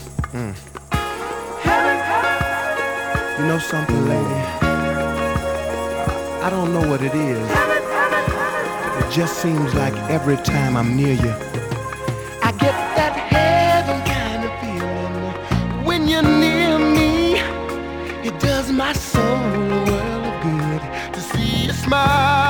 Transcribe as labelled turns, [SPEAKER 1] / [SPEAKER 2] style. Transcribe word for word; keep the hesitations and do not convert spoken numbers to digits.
[SPEAKER 1] Mm. You know something, lady? I don't know what it is. It just seems like every time I'm near you, I get that heaven kind of feeling. When you're near me, it does my soul a world of good to see you smile.